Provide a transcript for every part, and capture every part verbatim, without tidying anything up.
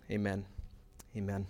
Amen. Amen.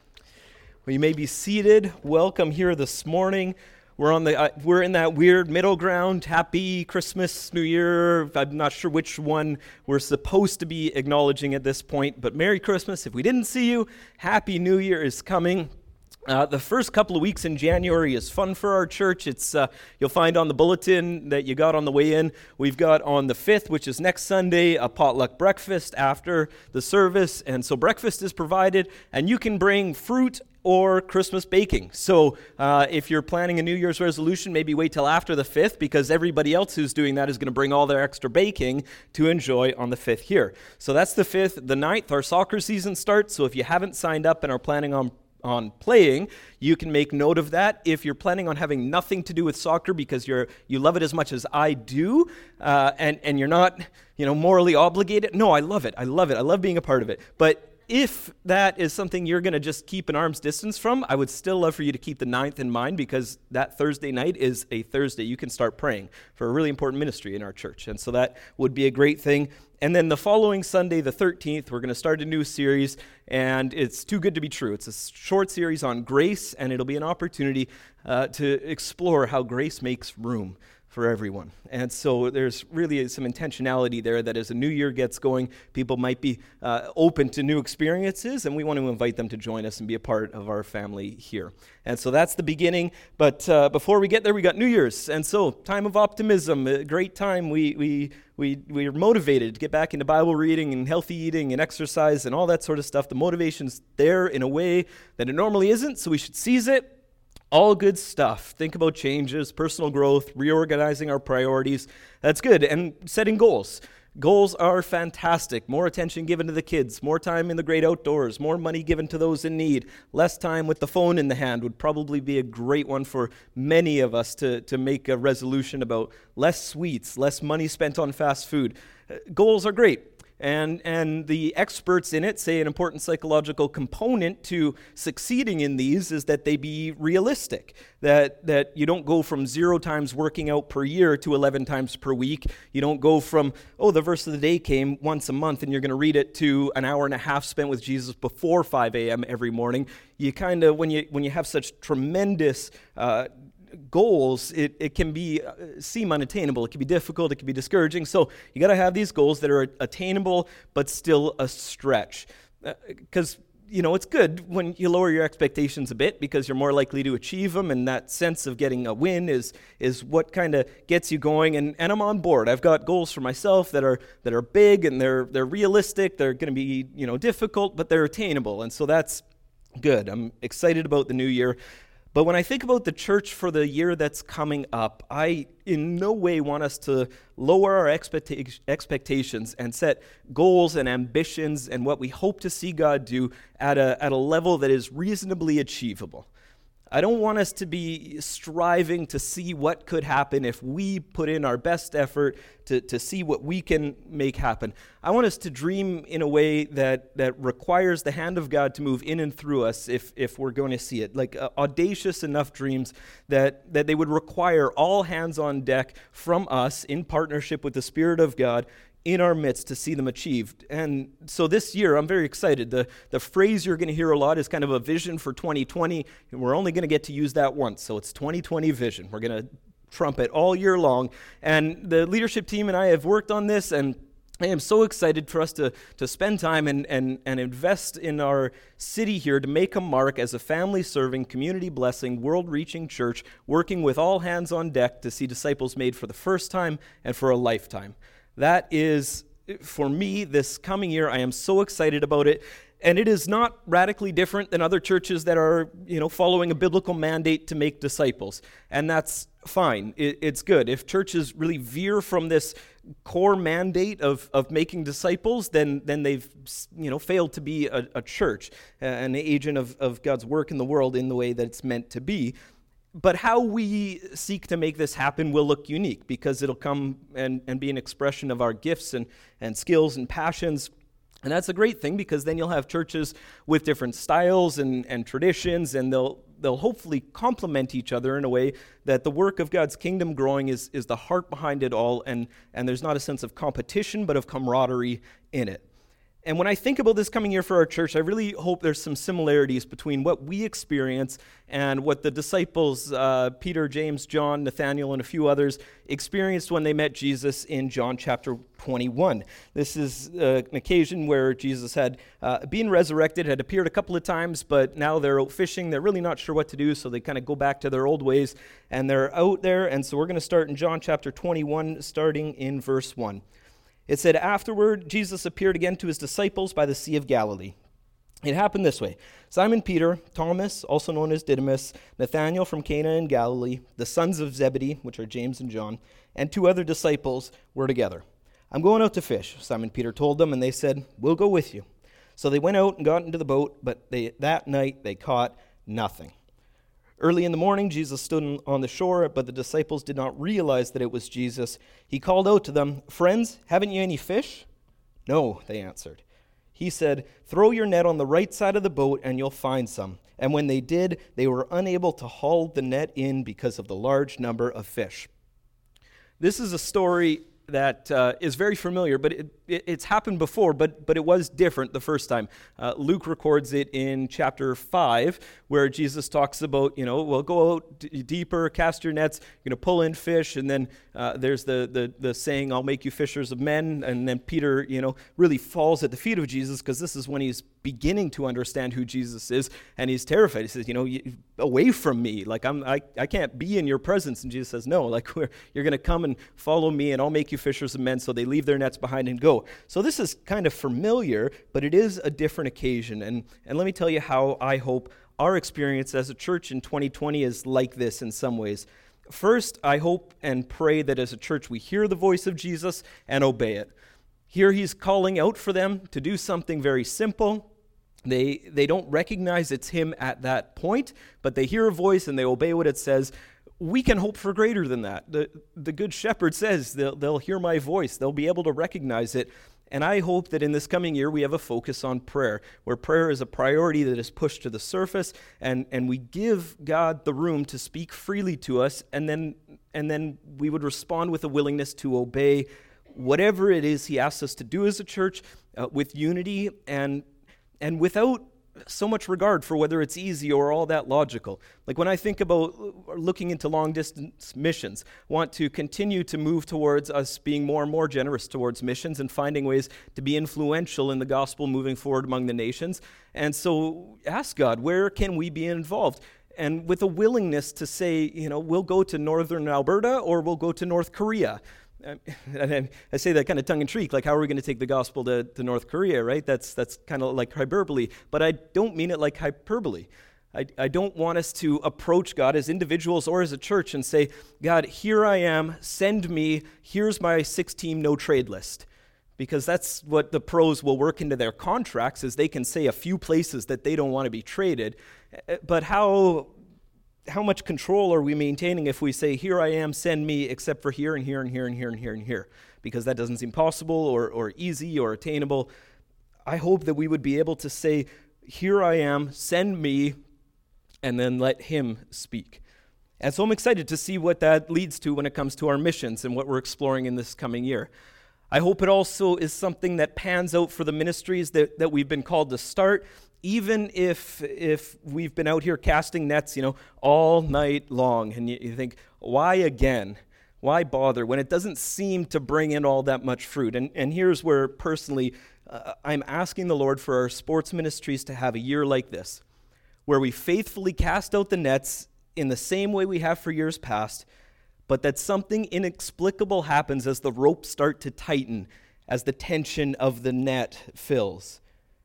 Well, you may be seated. Welcome here this morning. We're on the uh, we're in that weird middle ground. Happy Christmas, New Year. I'm not sure which one we're supposed to be acknowledging at this point, but Merry Christmas. If we didn't see you, Happy New Year is coming. Uh, the first couple of weeks in January is fun for our church. It's uh, you'll find on the bulletin that you got on the way in. We've got on the fifth, which is next Sunday, a potluck breakfast after the service. And so breakfast is provided, and you can bring fruit or Christmas baking. So uh, if you're planning a New Year's resolution, maybe wait till after the fifth, because everybody else who's doing that is going to bring all their extra baking to enjoy on the fifth here. So that's the fifth. The ninth, our soccer season starts. So if you haven't signed up and are planning on on playing, you can make note of that. If you're planning on having nothing to do with soccer because you're you love it as much as I do, uh, and and you're not you know morally obligated. No, I love it. I love it. I love being a part of it. But if that is something you're going to just keep an arm's distance from, I would still love for you to keep the ninth in mind, because that Thursday night is a Thursday you can start praying for a really important ministry in our church. And so that would be a great thing. And then the following Sunday, the thirteenth, we're going to start a new series, and it's too good to be true. It's a short series on grace, and it'll be an opportunity uh, to explore how grace makes room for everyone. And so there's really some intentionality there that as a new year gets going, people might be uh, open to new experiences, and we want to invite them to join us and be a part of our family here. And so that's the beginning. But uh, before we get there, we got New Year's. And so time of optimism, a great time. We we we we are motivated to get back into Bible reading and healthy eating and exercise and all that sort of stuff. The motivation's there in a way that it normally isn't, so we should seize it. All good stuff. Think about changes, personal growth, reorganizing our priorities. That's good. And setting goals. Goals are fantastic. More attention given to the kids, more time in the great outdoors, more money given to those in need, less time with the phone in the hand would probably be a great one for many of us to, to make a resolution about. Less sweets, less money spent on fast food. Uh, goals are great. And and the experts in it say an important psychological component to succeeding in these is that they be realistic, that that you don't go from zero times working out per year to eleven times per week. You don't go from, oh, the verse of the day came once a month and you're going to read it, to an hour and a half spent with Jesus before five a.m. every morning. You kind of, when you when you have such tremendous uh goals, it, it can be uh, seem unattainable. It can be difficult. It can be discouraging. So you got to have these goals that are attainable, but still a stretch. Because, uh, you know, it's good when you lower your expectations a bit, because you're more likely to achieve them, and that sense of getting a win is is what kind of gets you going. And, and I'm on board. I've got goals for myself that are that are big, and they're they're realistic. They're going to be, you know, difficult, but they're attainable. And so that's good. I'm excited about the new year. But when I think about the church for the year that's coming up, I in no way want us to lower our expecta- expectations and set goals and ambitions and what we hope to see God do at a, at a level that is reasonably achievable. I don't want us to be striving to see what could happen if we put in our best effort to, to see what we can make happen. I want us to dream in a way that, that requires the hand of God to move in and through us if, if we're going to see it. Like uh, audacious enough dreams that, that they would require all hands on deck from us in partnership with the Spirit of God in our midst to see them achieved. And so this year, I'm very excited. The the phrase you're going to hear a lot is kind of a vision for twenty twenty, and we're only going to get to use that once. So it's twenty twenty vision. We're going to trumpet all year long. And the leadership team and I have worked on this, and I am so excited for us to, to spend time and, and, and invest in our city here to make a mark as a family-serving, community-blessing, world-reaching church, working with all hands on deck to see disciples made for the first time and for a lifetime. That is, for me, this coming year. I am so excited about it. And it is not radically different than other churches that are, you know, following a biblical mandate to make disciples. And that's fine. It, it's good. If churches really veer from this core mandate of, of making disciples, then then they've, you know, failed to be a, a church, an agent of, of God's work in the world in the way that it's meant to be. But how we seek to make this happen will look unique, because it'll come and, and be an expression of our gifts and, and skills and passions. And that's a great thing, because then you'll have churches with different styles and, and traditions, and they'll they'll hopefully complement each other in a way that the work of God's kingdom growing is, is the heart behind it all, and, and there's not a sense of competition, but of camaraderie in it. And when I think about this coming year for our church, I really hope there's some similarities between what we experience and what the disciples, uh, Peter, James, John, Nathaniel, and a few others, experienced when they met Jesus in John chapter twenty-one. This is uh, an occasion where Jesus had uh, been resurrected, had appeared a couple of times, but now they're out fishing. They're really not sure what to do, so they kind of go back to their old ways, and they're out there. And so we're going to start in John chapter twenty-one, starting in verse one. It said, "Afterward, Jesus appeared again to his disciples by the Sea of Galilee. It happened this way. Simon Peter, Thomas, also known as Didymus, Nathanael from Cana in Galilee, the sons of Zebedee, which are James and John, and two other disciples were together. 'I'm going out to fish,' Simon Peter told them, and they said, 'We'll go with you.' So they went out and got into the boat, but they, that night they caught nothing. Early in the morning, Jesus stood on the shore, but the disciples did not realize that it was Jesus. He called out to them, 'Friends, haven't you any fish?' 'No,' they answered. He said, 'Throw your net on the right side of the boat and you'll find some.' And when they did, they were unable to haul the net in because of the large number of fish." This is a story that uh, is very familiar, but it, it, it's happened before, but but it was different the first time. Uh, Luke records it in chapter five, where Jesus talks about, you know, well, go out d- deeper, cast your nets, you're going to pull in fish, and then uh, there's the, the the saying, "I'll make you fishers of men," and then Peter, you know, really falls at the feet of Jesus, because this is when he's beginning to understand who Jesus is, and he's terrified. He says, you know, away from me, like I'm, I, I can't be in your presence. And Jesus says, no, like we're, you're going to come and follow me, and I'll make you fishers of men. So they leave their nets behind and go. So this is kind of familiar, but it is a different occasion. And, and let me tell you how I hope our experience as a church in twenty twenty is like this in some ways. First, I hope and pray that as a church we hear the voice of Jesus and obey it. Here he's calling out for them to do something very simple. They they don't recognize it's him at that point, but they hear a voice and they obey what it says. We can hope for greater than that. The, the Good Shepherd says they'll, they'll hear my voice. They'll be able to recognize it. And I hope that in this coming year we have a focus on prayer, where prayer is a priority that is pushed to the surface, and, and we give God the room to speak freely to us, and then and then we would respond with a willingness to obey whatever it is he asks us to do as a church, uh, with unity and and without so much regard for whether it's easy or all that logical. Like when I think about looking into long-distance missions, want to continue to move towards us being more and more generous towards missions and finding ways to be influential in the gospel moving forward among the nations. And so ask God, where can we be involved? And with a willingness to say, you know, we'll go to northern Alberta or we'll go to North Korea. And I say that kind of tongue-in-cheek, like how are we going to take the gospel to, to North Korea, right? That's that's kind of like hyperbole, but I don't mean it like hyperbole. I, I don't want us to approach God as individuals or as a church and say, God, here I am, send me, here's my six-team no-trade list. Because that's what the pros will work into their contracts, is they can say a few places that they don't want to be traded. But how... How much control are we maintaining if we say, here I am, send me, except for here and here and here and here and here and here? Because that doesn't seem possible or, or easy or attainable. I hope that we would be able to say, here I am, send me, and then let him speak. And so I'm excited to see what that leads to when it comes to our missions and what we're exploring in this coming year. I hope it also is something that pans out for the ministries that, that we've been called to start, even if if we've been out here casting nets, you know, all night long, and you, you think, why again? Why bother when it doesn't seem to bring in all that much fruit? And and here's where personally uh, I'm asking the Lord for our sports ministries to have a year like this, where we faithfully cast out the nets in the same way we have for years past, but that something inexplicable happens as the ropes start to tighten, as the tension of the net fills.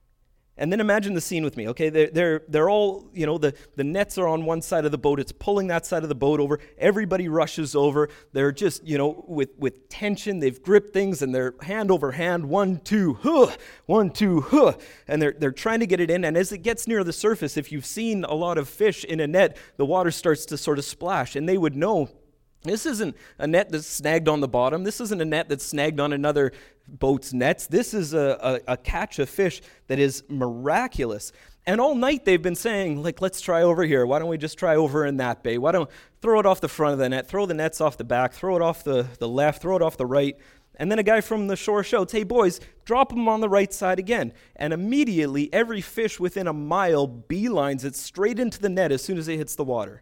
And then imagine the scene with me, okay? They're, they're, they're all, you know, the, the nets are on one side of the boat. It's pulling that side of the boat over. Everybody rushes over. They're just, you know, with, with tension. They've gripped things, and they're hand over hand, one, two, huh, one, two, huh. And they're, they're trying to get it in. And as it gets near the surface, if you've seen a lot of fish in a net, the water starts to sort of splash. And they would know this isn't a net that's snagged on the bottom. This isn't a net that's snagged on another boat's nets. This is a, a, a catch of fish that is miraculous. And all night they've been saying, like, let's try over here. Why don't we just try over in that bay? Why don't throw it off the front of the net, throw the nets off the back, throw it off the, the left, throw it off the right. And then a guy from the shore shouts, "Hey boys, drop them on the right side again." And immediately every fish within a mile beelines it straight into the net as soon as it hits the water.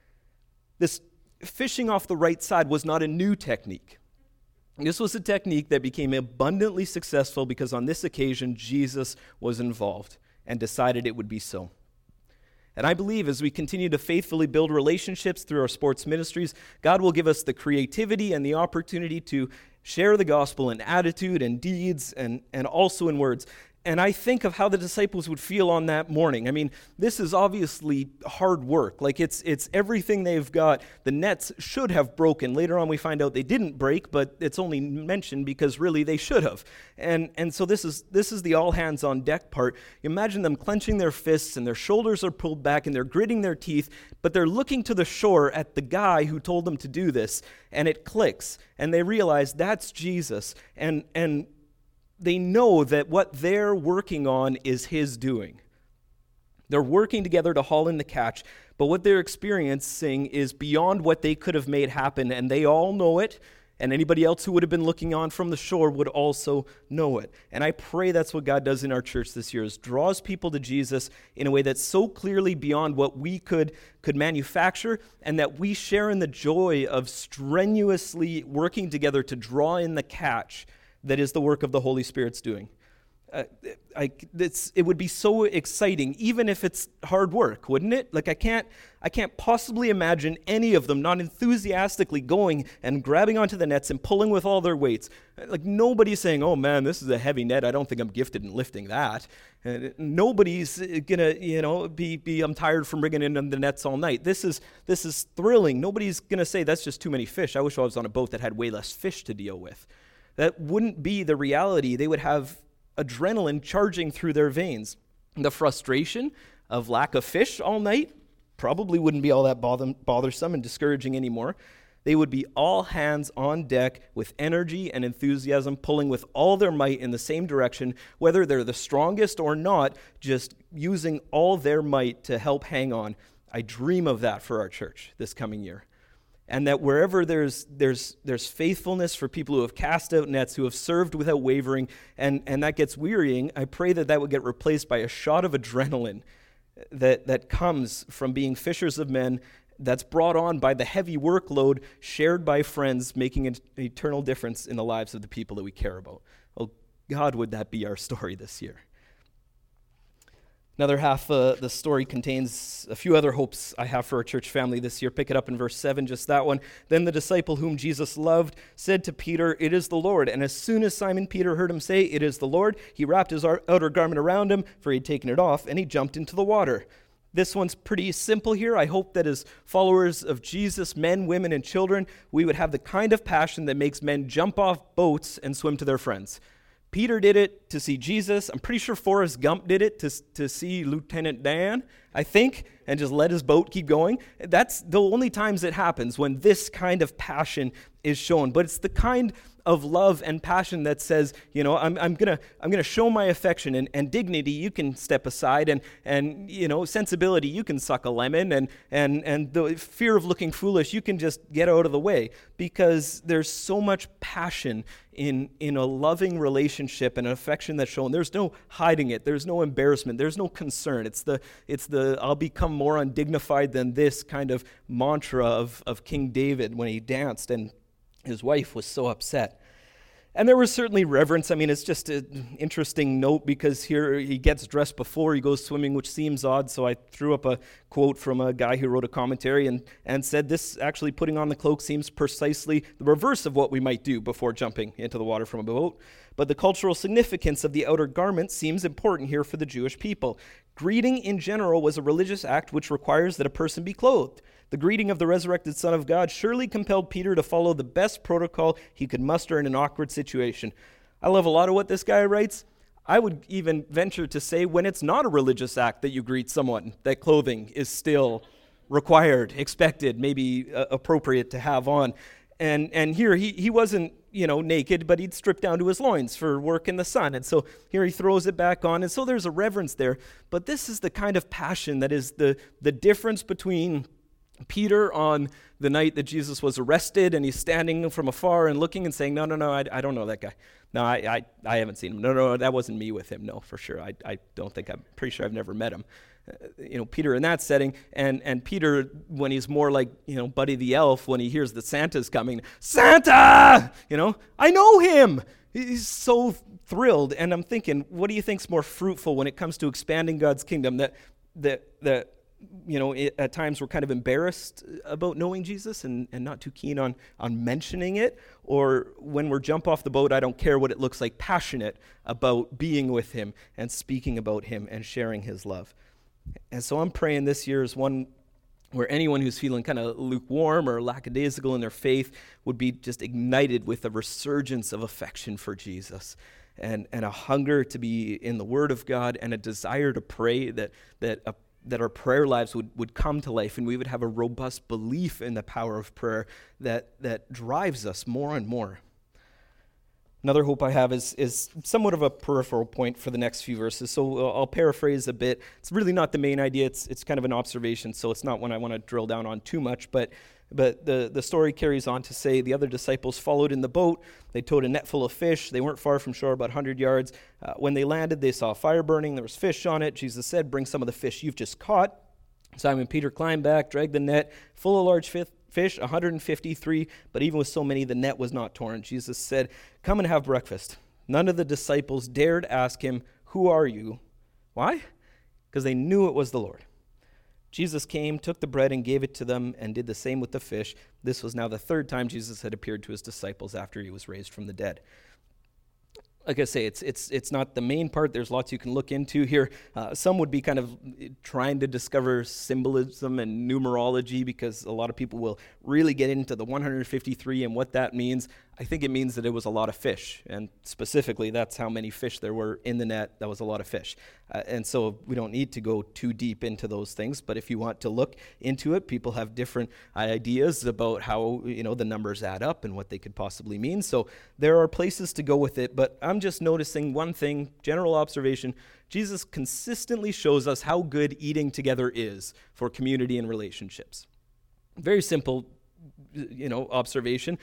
This fishing off the right side was not a new technique. This was a technique that became abundantly successful because on this occasion Jesus was involved and decided it would be so. And I believe as we continue to faithfully build relationships through our sports ministries, God will give us the creativity and the opportunity to share the gospel in attitude and deeds and, and also in words. And I think of how the disciples would feel on that morning. I mean, this is obviously hard work. Like it's it's everything they've got. The nets should have broken. Later on we find out they didn't break, but it's only mentioned because really they should have. And and so this is this is the all hands on deck part. Imagine them clenching their fists and their shoulders are pulled back and they're gritting their teeth, but they're looking to the shore at the guy who told them to do this, and it clicks and they realize that's Jesus. And and they know that what they're working on is his doing. They're working together to haul in the catch, but what they're experiencing is beyond what they could have made happen, and they all know it, and anybody else who would have been looking on from the shore would also know it. And I pray that's what God does in our church this year, is draws people to Jesus in a way that's so clearly beyond what we could, could manufacture, and that we share in the joy of strenuously working together to draw in the catch that is the work of the Holy Spirit's doing. Uh, I, it's, it would be so exciting, even if it's hard work, wouldn't it? Like I can't, I can't possibly imagine any of them not enthusiastically going and grabbing onto the nets and pulling with all their weights. Like nobody's saying, "Oh man, this is a heavy net. I don't think I'm gifted in lifting that." And nobody's gonna, you know, be be I'm tired from bringing in the nets all night. This is this is thrilling. Nobody's gonna say that's just too many fish. I wish I was on a boat that had way less fish to deal with. That wouldn't be the reality. They would have adrenaline charging through their veins. The frustration of lack of fish all night probably wouldn't be all that bothersome and discouraging anymore. They would be all hands on deck with energy and enthusiasm, pulling with all their might in the same direction, whether they're the strongest or not, just using all their might to help hang on. I dream of that for our church this coming year. And that wherever there's there's there's faithfulness for people who have cast out nets, who have served without wavering, and, and that gets wearying, I pray that that would get replaced by a shot of adrenaline that, that comes from being fishers of men, that's brought on by the heavy workload shared by friends, making an eternal difference in the lives of the people that we care about. Oh, God, would that be our story this year? Another half of uh, the story contains a few other hopes I have for our church family this year. Pick it up in verse seven, just that one. Then the disciple whom Jesus loved said to Peter, "It is the Lord." And as soon as Simon Peter heard him say, "It is the Lord," he wrapped his outer garment around him, for he had taken it off, and he jumped into the water. This one's pretty simple here. I hope that as followers of Jesus, men, women, and children, we would have the kind of passion that makes men jump off boats and swim to their friends. Peter did it to see Jesus. I'm pretty sure Forrest Gump did it to, to see Lieutenant Dan, I think, and just let his boat keep going. That's the only times it happens, when this kind of passion is shown. But it's the kind of love and passion that says, you know, I'm I'm gonna I'm gonna show my affection, and, and dignity you can step aside, and and you know, sensibility you can suck a lemon, and and and the fear of looking foolish you can just get out of the way, because there's so much passion in in a loving relationship and an affection that's shown. There's no hiding it. There's no embarrassment. There's no concern. It's the it's the I'll become more undignified than this kind of mantra of of King David when he danced and his wife was so upset. And there was certainly reverence. I mean, it's just an interesting note, because here he gets dressed before he goes swimming, which seems odd. So I threw up a quote from a guy who wrote a commentary and, and said this actually putting on the cloak seems precisely the reverse of what we might do before jumping into the water from a boat. But the cultural significance of the outer garment seems important here for the Jewish people. Greeting in general was a religious act which requires that a person be clothed. The greeting of the resurrected Son of God surely compelled Peter to follow the best protocol he could muster in an awkward situation. I love a lot of what this guy writes. I would even venture to say when it's not a religious act that you greet someone, that clothing is still required, expected, maybe uh, appropriate to have on. And and here he, he wasn't, you know, naked, but he'd stripped down to his loins for work in the sun. And so here he throws it back on. And so there's a reverence there. But this is the kind of passion that is the, the difference between Peter, on the night that Jesus was arrested, and he's standing from afar and looking and saying, no, no, no, I, I don't know that guy. No, I, I I haven't seen him. No, no, that wasn't me with him. No, for sure. I, I don't think, I'm pretty sure I've never met him. Uh, you know, Peter in that setting, and, and Peter, when he's more like, you know, Buddy the Elf, when he hears that Santa's coming, Santa! You know, I know him! He's so thrilled, and I'm thinking, what do you think's more fruitful when it comes to expanding God's kingdom? That, that, that you know, it, at times we're kind of embarrassed about knowing Jesus and, and not too keen on, on mentioning it, or when we're jump off the boat, I don't care what it looks like, passionate about being with him and speaking about him and sharing his love. And so I'm praying this year is one where anyone who's feeling kind of lukewarm or lackadaisical in their faith would be just ignited with a resurgence of affection for Jesus and, and a hunger to be in the Word of God and a desire to pray that that a that our prayer lives would, would come to life, and we would have a robust belief in the power of prayer that, that drives us more and more. Another hope I have is, is somewhat of a peripheral point for the next few verses, so I'll paraphrase a bit. It's really not the main idea, it's it's kind of an observation, so it's not one I want to drill down on too much, but But the, the story carries on to say the other disciples followed in the boat. They towed a net full of fish. They weren't far from shore, about one hundred yards. Uh, when they landed, they saw a fire burning. There was fish on it. Jesus said, bring some of the fish you've just caught. Simon Peter climbed back, dragged the net full of large fish, one hundred fifty-three. But even with so many, the net was not torn. Jesus said, come and have breakfast. None of the disciples dared ask him, who are you? Why? Because they knew it was the Lord. Jesus came, took the bread, and gave it to them, and did the same with the fish. This was now the third time Jesus had appeared to his disciples after he was raised from the dead. Like I say, it's it's it's not the main part. There's lots you can look into here. Uh, some would be kind of trying to discover symbolism and numerology, because a lot of people will really get into the one hundred fifty-three and what that means. I think it means that it was a lot of fish, and specifically that's how many fish there were in the net. That was a lot of fish. Uh, and so we don't need to go too deep into those things, but if you want to look into it, people have different ideas about how, you know, the numbers add up and what they could possibly mean. So there are places to go with it, but I'm just noticing one thing, general observation. Jesus consistently shows us how good eating together is for community and relationships. Very simple, you know, observation.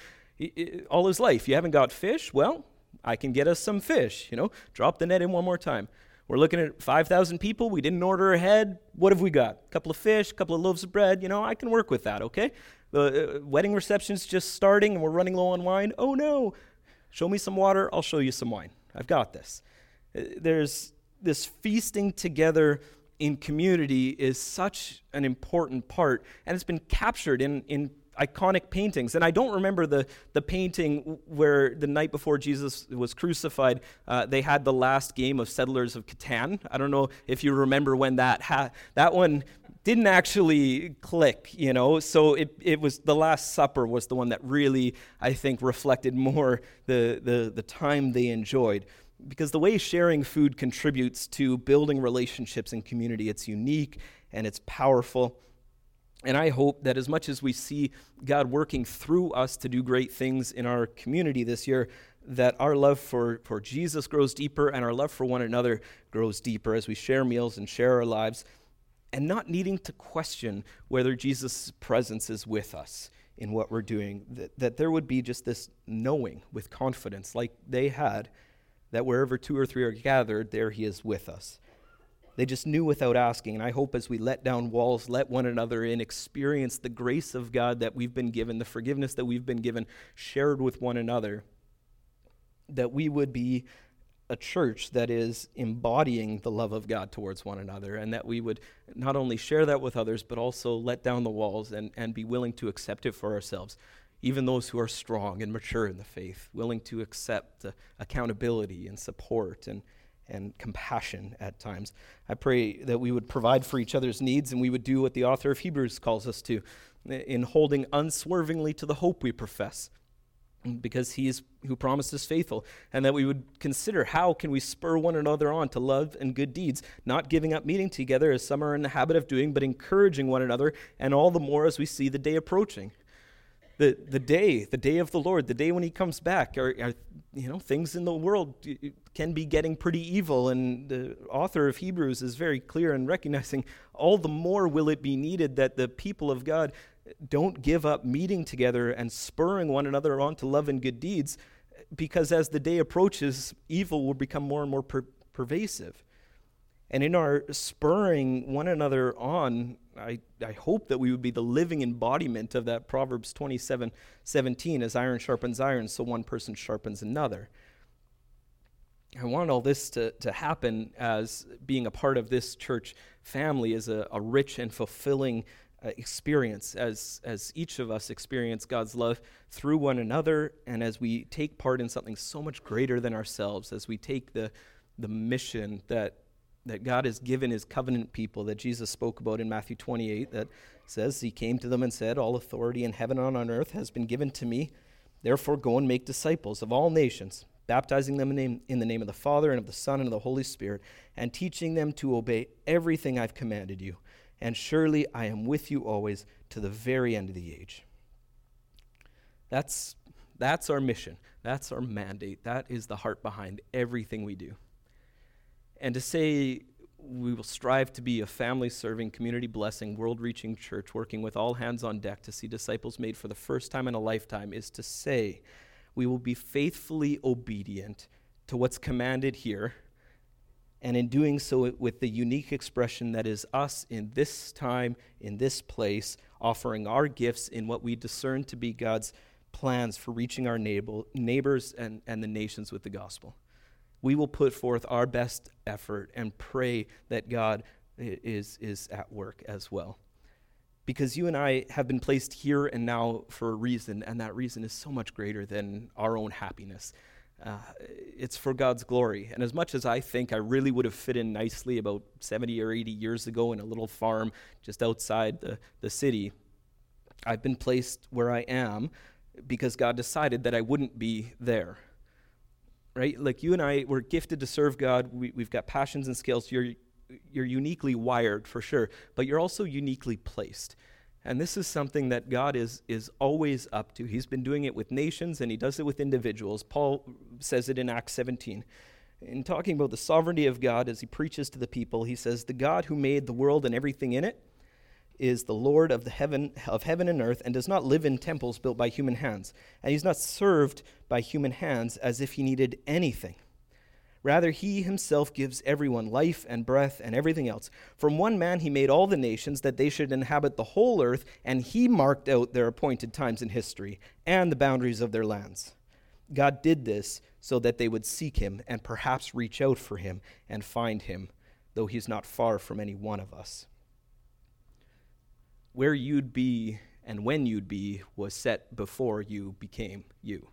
All his life, you haven't got fish? Well, I can get us some fish, you know. Drop the net in one more time. We're looking at five thousand people. We didn't order ahead. What have we got? A couple of fish, a couple of loaves of bread. You know, I can work with that, okay? The uh, wedding reception's just starting and we're running low on wine. Oh, no. Show me some water. I'll show you some wine. I've got this. Uh, there's this feasting together in community is such an important part, and it's been captured in in iconic paintings. And I don't remember the, the painting where the night before Jesus was crucified, uh, they had the last game of Settlers of Catan. I don't know if you remember when that ha- that one didn't actually click, you know. So it it was the Last Supper was the one that really, I think, reflected more the the the time they enjoyed. Because the way sharing food contributes to building relationships and community, it's unique and it's powerful. And I hope that as much as we see God working through us to do great things in our community this year, that our love for, for Jesus grows deeper and our love for one another grows deeper as we share meals and share our lives, and not needing to question whether Jesus' presence is with us in what we're doing. That, that there would be just this knowing with confidence like they had, that wherever two or three are gathered, there he is with us. They just knew without asking, and I hope as we let down walls, let one another in, experience the grace of God that we've been given, the forgiveness that we've been given, shared with one another, that we would be a church that is embodying the love of God towards one another, and that we would not only share that with others, but also let down the walls and, and be willing to accept it for ourselves. Even those who are strong and mature in the faith, willing to accept uh, accountability and support and and compassion at times. I pray that we would provide for each other's needs, and we would do what the author of Hebrews calls us to, in holding unswervingly to the hope we profess, because he is who promised us faithful, and that we would consider how can we spur one another on to love and good deeds, not giving up meeting together as some are in the habit of doing, but encouraging one another, and all the more as we see the day approaching. the the day, the day of the Lord, the day when he comes back, are, are you know, things in the world can be getting pretty evil, and the author of Hebrews is very clear in recognizing all the more will it be needed that the people of God don't give up meeting together and spurring one another on to love and good deeds, because as the day approaches, evil will become more and more per- pervasive. And in our spurring one another on, I, I hope that we would be the living embodiment of that Proverbs twenty-seven seventeen, as iron sharpens iron, so one person sharpens another. I want all this to, to happen as being a part of this church family is a, a rich and fulfilling uh, experience, as, as each of us experience God's love through one another, and as we take part in something so much greater than ourselves, as we take the, the mission that that God has given his covenant people that Jesus spoke about in Matthew twenty-eight, that says, he came to them and said, all authority in heaven and on earth has been given to me. Therefore go and make disciples of all nations, baptizing them in, name, in the name of the Father and of the Son and of the Holy Spirit, and teaching them to obey everything I've commanded you. And surely I am with you always to the very end of the age. That's, that's our mission. That's our mandate. That is the heart behind everything we do. And to say we will strive to be a family-serving, community-blessing, world-reaching church working with all hands on deck to see disciples made for the first time in a lifetime is to say we will be faithfully obedient to what's commanded here, and in doing so with the unique expression that is us in this time, in this place, offering our gifts in what we discern to be God's plans for reaching our neighbor, neighbors and, and the nations with the gospel. We will put forth our best effort and pray that God is, is at work as well. Because you and I have been placed here and now for a reason, and that reason is so much greater than our own happiness. Uh, it's for God's glory. And as much as I think I really would have fit in nicely about seventy or eighty years ago in a little farm just outside the, the city, I've been placed where I am because God decided that I wouldn't be there. Right? Like you and I, we're gifted to serve God. We, we've got passions and skills. You're, you're uniquely wired for sure, but you're also uniquely placed. And this is something that God is, is always up to. He's been doing it with nations, and he does it with individuals. Paul says it in Acts seventeen. In talking about the sovereignty of God as he preaches to the people, he says, the God who made the world and everything in it is the Lord of the heaven of heaven and earth, and does not live in temples built by human hands. And he's not served by human hands as if he needed anything. Rather, he himself gives everyone life and breath and everything else. From one man he made all the nations that they should inhabit the whole earth, and he marked out their appointed times in history and the boundaries of their lands. God did this so that they would seek him and perhaps reach out for him and find him, though he's not far from any one of us. Where you'd be and when you'd be was set before you became you.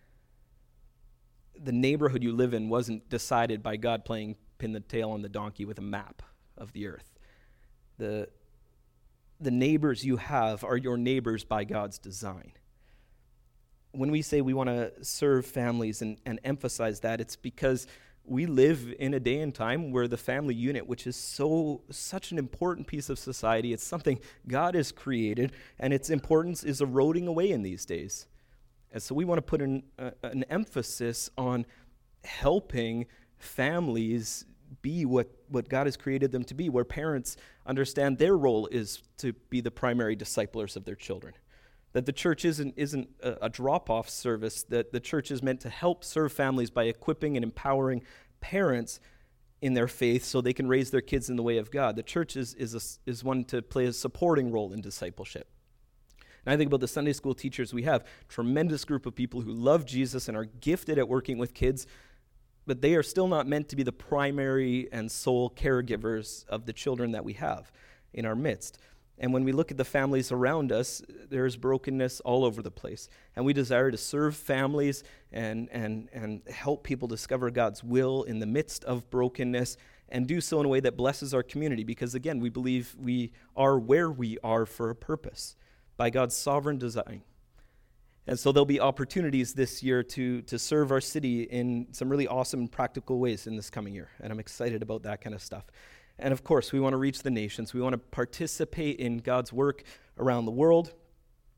The neighborhood you live in wasn't decided by God playing pin the tail on the donkey with a map of the earth. The, the neighbors you have are your neighbors by God's design. When we say we want to serve families and, and emphasize that, it's because we live in a day and time where the family unit, which is so such an important piece of society, it's something God has created, and its importance is eroding away in these days. And so we want to put an, uh, an emphasis on helping families be what, what God has created them to be, where parents understand their role is to be the primary disciplers of their children. That the church isn't, isn't a, a drop-off service, that the church is meant to help serve families by equipping and empowering parents in their faith so they can raise their kids in the way of God. The church is, is, a, is one to play a supporting role in discipleship. And I think about the Sunday school teachers we have, tremendous group of people who love Jesus and are gifted at working with kids, but they are still not meant to be the primary and sole caregivers of the children that we have in our midst. And when we look at the families around us, there's brokenness all over the place. And we desire to serve families and, and, and help people discover God's will in the midst of brokenness, and do so in a way that blesses our community. Because again, we believe we are where we are for a purpose, by God's sovereign design. And so there'll be opportunities this year to, to serve our city in some really awesome practical ways in this coming year. And I'm excited about that kind of stuff. And of course, we want to reach the nations. We want to participate in God's work around the world.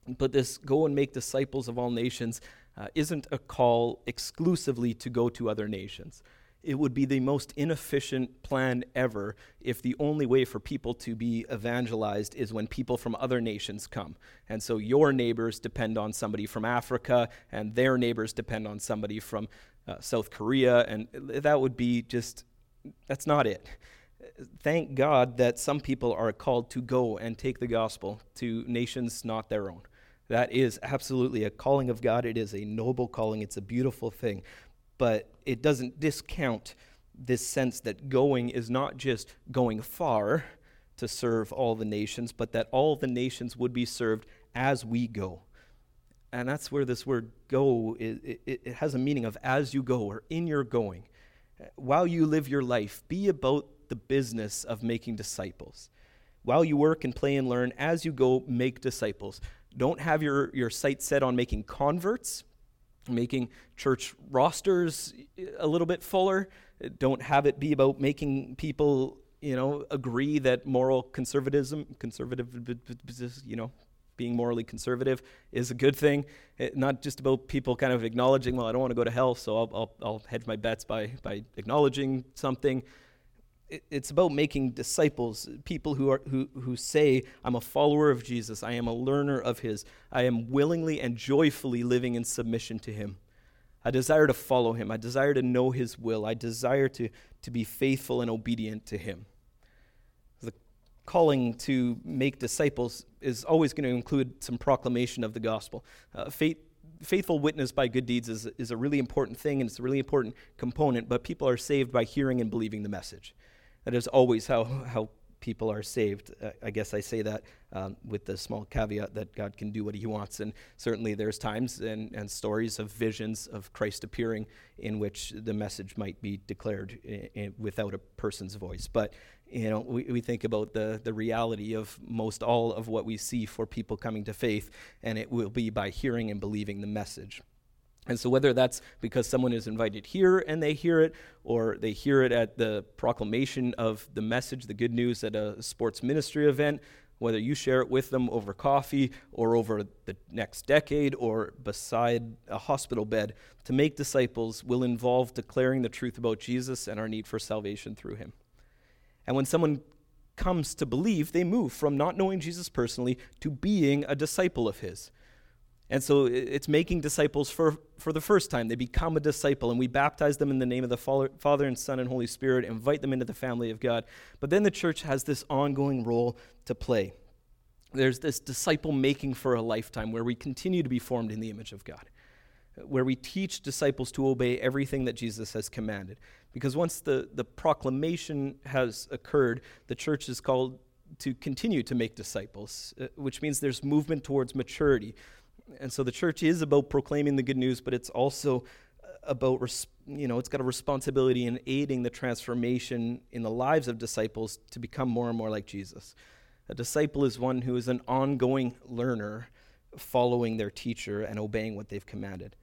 But this go and make disciples of all nations uh, isn't a call exclusively to go to other nations. It would be the most inefficient plan ever if the only way for people to be evangelized is when people from other nations come. And so your neighbors depend on somebody from Africa, and their neighbors depend on somebody from uh, South Korea, and that would be just, that's not it. Thank God that some people are called to go and take the gospel to nations not their own. That is absolutely a calling of God. It is a noble calling. It's a beautiful thing. But it doesn't discount this sense that going is not just going far to serve all the nations, but that all the nations would be served as we go. And that's where this word go, it, it, it has a meaning of as you go or in your going. While you live your life, be about the business of making disciples. While you work and play and learn, as you go, make disciples. Don't have your, your sights set on making converts, making church rosters a little bit fuller. Don't have it be about making people, you know, agree that moral conservatism, conservative, you know, being morally conservative is a good thing. It, not just about people kind of acknowledging, well, I don't want to go to hell, so I'll I'll, I'll hedge my bets by by acknowledging something. It, it's about making disciples, people who are who who say, I'm a follower of Jesus, I am a learner of his, I am willingly and joyfully living in submission to him. I desire to follow him, I desire to know his will, I desire to, to be faithful and obedient to him. The calling to make disciples is always going to include some proclamation of the gospel. Uh, faith Faithful witness by good deeds is, is a really important thing, and it's a really important component, but people are saved by hearing and believing the message. That is always how, how people are saved. Uh, I guess I say that um, with the small caveat that God can do what he wants, and certainly there's times and, and stories of visions of Christ appearing in which the message might be declared in, in, without a person's voice. But you know, we, we think about the, the reality of most all of what we see for people coming to faith, and it will be by hearing and believing the message. And so whether that's because someone is invited here and they hear it, or they hear it at the proclamation of the message, the good news at a sports ministry event, whether you share it with them over coffee or over the next decade or beside a hospital bed, to make disciples will involve declaring the truth about Jesus and our need for salvation through him. And when someone comes to believe, they move from not knowing Jesus personally to being a disciple of his. And so it's making disciples for, for the first time. They become a disciple, and we baptize them in the name of the Father and Son and Holy Spirit, invite them into the family of God. But then the church has this ongoing role to play. There's this disciple making for a lifetime where we continue to be formed in the image of God, where we teach disciples to obey everything that Jesus has commanded. Because once the, the proclamation has occurred, the church is called to continue to make disciples, uh, which means there's movement towards maturity. And so the church is about proclaiming the good news, but it's also about, res- you know, it's got a responsibility in aiding the transformation in the lives of disciples to become more and more like Jesus. A disciple is one who is an ongoing learner, following their teacher and obeying what they've commanded.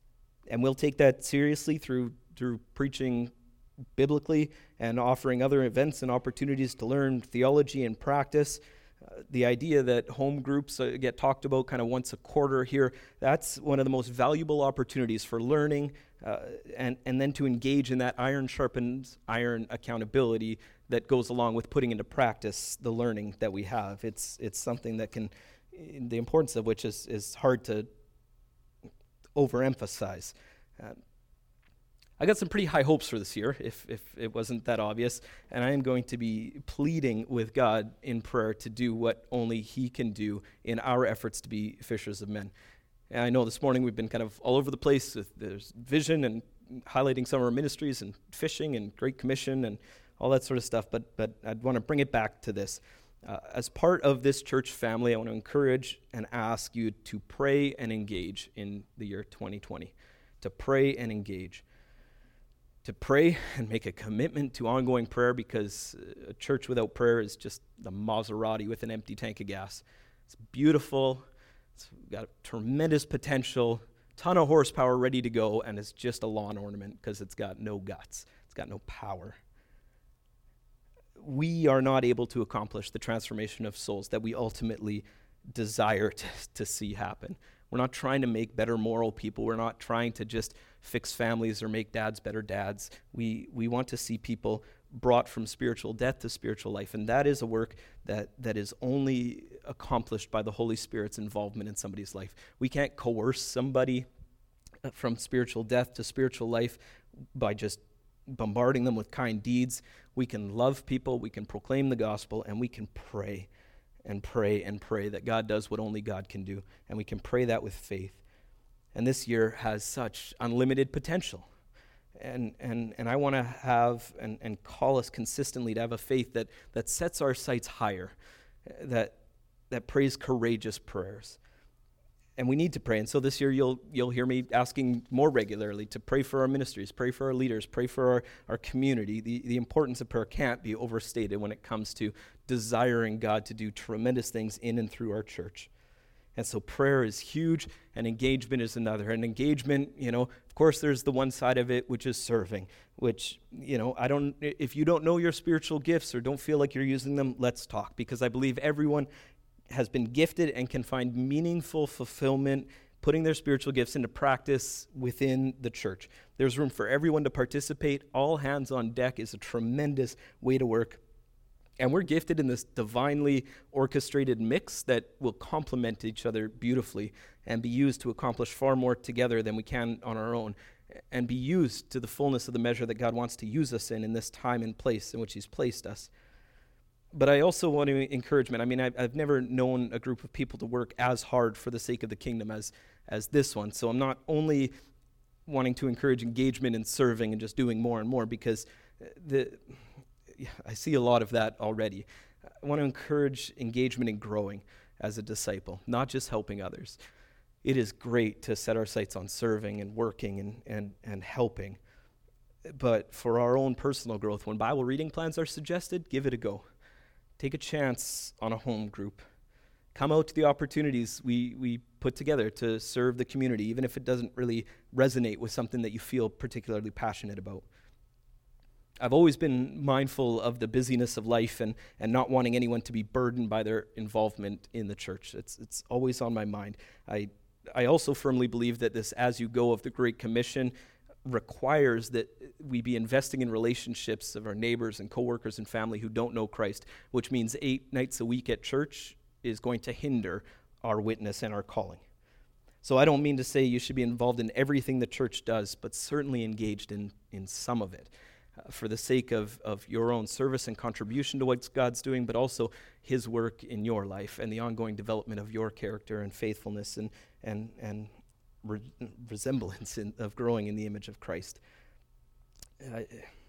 And we'll take that seriously through through preaching biblically and offering other events and opportunities to learn theology and practice. Uh, the idea that home groups uh, get talked about kind of once a quarter here, that's one of the most valuable opportunities for learning uh, and, and then to engage in that iron sharpens iron accountability that goes along with putting into practice the learning that we have. It's it's something that can, the importance of which is, is hard to overemphasize. Uh, I got some pretty high hopes for this year, if if it wasn't that obvious, and I am going to be pleading with God in prayer to do what only he can do in our efforts to be fishers of men. And I know this morning we've been kind of all over the place. With, there's vision and highlighting some of our ministries and fishing and Great Commission and all that sort of stuff, but but I'd want to bring it back to this. Uh, as part of this church family, I want to encourage and ask you to pray and engage in the year twenty twenty, to pray and engage. To pray and make a commitment to ongoing prayer, because a church without prayer is just the Maserati with an empty tank of gas. It's beautiful, it's got tremendous potential, ton of horsepower ready to go, and it's just a lawn ornament because it's got no guts, it's got no power. We are not able to accomplish the transformation of souls that we ultimately desire to, to see happen. We're not trying to make better moral people. We're not trying to just fix families or make dads better dads. We we want to see people brought from spiritual death to spiritual life, and that is a work that that is only accomplished by the Holy Spirit's involvement in somebody's life. We can't coerce somebody from spiritual death to spiritual life by just bombarding them with kind deeds. We can love people, we can proclaim the gospel, and we can pray and pray and pray that God does what only God can do, and we can pray that with faith. And this year has such unlimited potential. And and and I want to have and, and call us consistently to have a faith that that sets our sights higher, that that prays courageous prayers. And we need to pray. And so this year you'll you'll hear me asking more regularly to pray for our ministries, pray for our leaders, pray for our, our community. The, the importance of prayer can't be overstated when it comes to desiring God to do tremendous things in and through our church. And so prayer is huge, and engagement is another. And engagement, you know, of course there's the one side of it, which is serving, which, you know, I don't, if you don't know your spiritual gifts or don't feel like you're using them, let's talk, because I believe everyone has been gifted and can find meaningful fulfillment putting their spiritual gifts into practice within the church. There's room for everyone to participate. All hands on deck is a tremendous way to work. And we're gifted in this divinely orchestrated mix that will complement each other beautifully and be used to accomplish far more together than we can on our own, and be used to the fullness of the measure that God wants to use us in in this time and place in which he's placed us. But I also want to encouragement. I mean, I've, I've never known a group of people to work as hard for the sake of the kingdom as as this one. So I'm not only wanting to encourage engagement in serving and just doing more and more, because the I see a lot of that already. I want to encourage engagement in growing as a disciple, not just helping others. It is great to set our sights on serving and working and, and, and helping. But for our own personal growth, when Bible reading plans are suggested, give it a go. Take a chance on a home group. Come out to the opportunities we, we put together to serve the community, even if it doesn't really resonate with something that you feel particularly passionate about. I've always been mindful of the busyness of life and, and not wanting anyone to be burdened by their involvement in the church. It's it's always on my mind. I I also firmly believe that this as you go of the Great Commission requires that we be investing in relationships of our neighbors and coworkers and family who don't know Christ, which means eight nights a week at church is going to hinder our witness and our calling. So I don't mean to say you should be involved in everything the church does, but certainly engaged in, in some of it. Uh, for the sake of, of your own service and contribution to what God's doing, but also his work in your life and the ongoing development of your character and faithfulness and and and re- resemblance in, of growing in the image of Christ. I,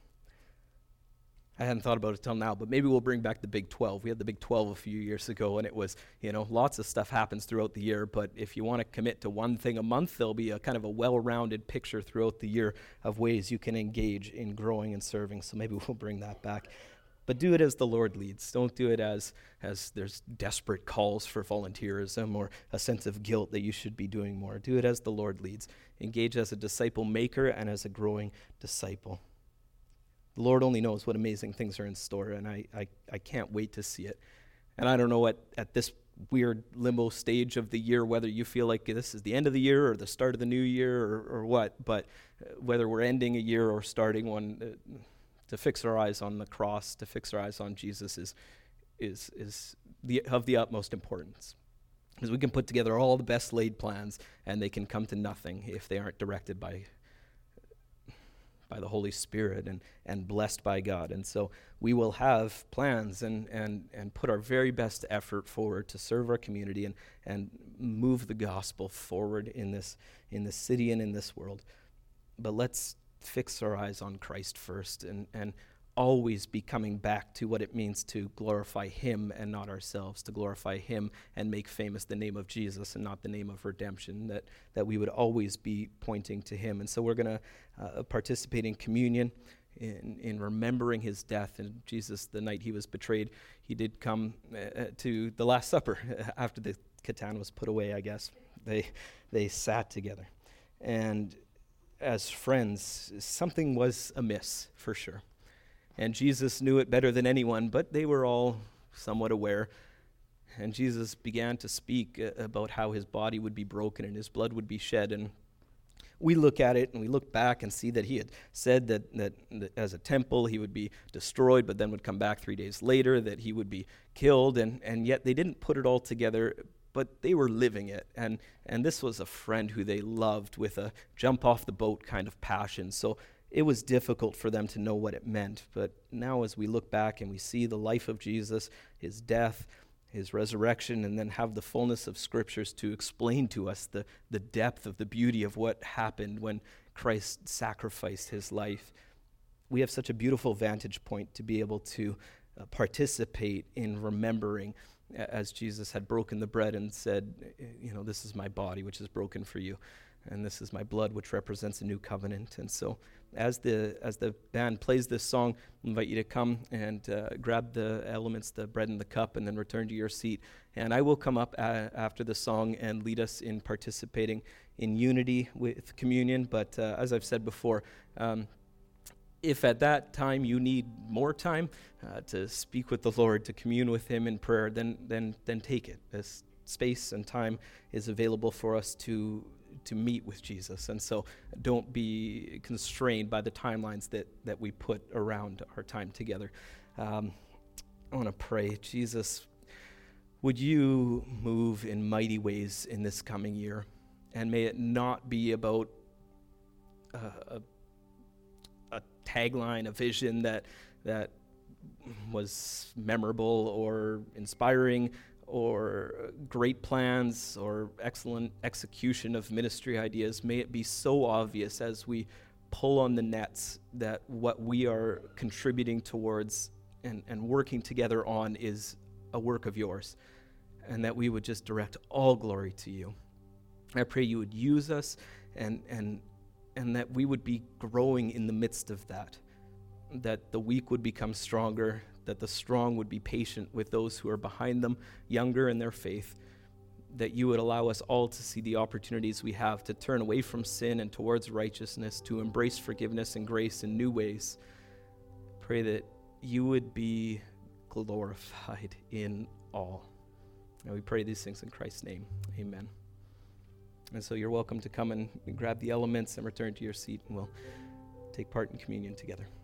I hadn't thought about it till now, but maybe we'll bring back the Big twelve. We had the Big twelve a few years ago, and it was, you know, lots of stuff happens throughout the year, but if you want to commit to one thing a month, there'll be a kind of a well-rounded picture throughout the year of ways you can engage in growing and serving, so maybe we'll bring that back. But do it as the Lord leads. Don't do it as, as there's desperate calls for volunteerism or a sense of guilt that you should be doing more. Do it as the Lord leads. Engage as a disciple maker and as a growing disciple. The Lord only knows what amazing things are in store, and I, I, I can't wait to see it. And I don't know what at this weird limbo stage of the year, whether you feel like this is the end of the year or the start of the new year or, or what, but whether we're ending a year or starting one, uh, to fix our eyes on the cross, to fix our eyes on Jesus is is is the, of the utmost importance. Because we can put together all the best laid plans, and they can come to nothing if they aren't directed by by the Holy Spirit and, and blessed by God. And so we will have plans and, and, and put our very best effort forward to serve our community and, and move the gospel forward in this in this city and in this world. But let's fix our eyes on Christ first and, and always be coming back to what it means to glorify him and not ourselves, to glorify him and make famous the name of Jesus and not the name of redemption, that, that we would always be pointing to him. And so we're going to uh, participate in communion, in, in remembering his death. And Jesus, the night he was betrayed, he did come uh, to the Last Supper after the katan was put away, I guess. They, they sat together. And as friends, something was amiss, for sure. And Jesus knew it better than anyone, but they were all somewhat aware. And Jesus began to speak uh, about how his body would be broken and his blood would be shed. And we look at it and we look back and see that he had said that, that, that as a temple he would be destroyed, but then would come back three days later, that he would be killed. And, and yet they didn't put it all together, but they were living it. And, and this was a friend who they loved with a jump off the boat kind of passion. So it was difficult for them to know what it meant. But now as we look back and we see the life of Jesus, his death, his resurrection, and then have the fullness of scriptures to explain to us the, the depth of the beauty of what happened when Christ sacrificed his life, we have such a beautiful vantage point to be able to uh, participate in remembering as Jesus had broken the bread and said, you know, this is my body which is broken for you, and this is my blood which represents a new covenant. And so as the as the band plays this song, I invite you to come and uh, grab the elements, the bread and the cup, and then return to your seat. And I will come up uh, after the song and lead us in participating in unity with communion. But uh, as I've said before, um, if at that time you need more time uh, to speak with the Lord, to commune with him in prayer, then then then take it. This space and time is available for us to to meet with Jesus. And so don't be constrained by the timelines that, that we put around our time together. Um, I want to pray. Jesus, would you move in mighty ways in this coming year? And may it not be about uh, a, a tagline, a vision that that was memorable or inspiring, or great plans, or excellent execution of ministry ideas. May it be so obvious as we pull on the nets that what we are contributing towards and, and working together on is a work of yours, and that we would just direct all glory to you. I pray you would use us, and and and that we would be growing in the midst of that, that the weak would become stronger, that the strong would be patient with those who are behind them, younger in their faith, that you would allow us all to see the opportunities we have to turn away from sin and towards righteousness, to embrace forgiveness and grace in new ways. Pray that you would be glorified in all. And we pray these things in Christ's name. Amen. And so you're welcome to come and grab the elements and return to your seat, and we'll take part in communion together.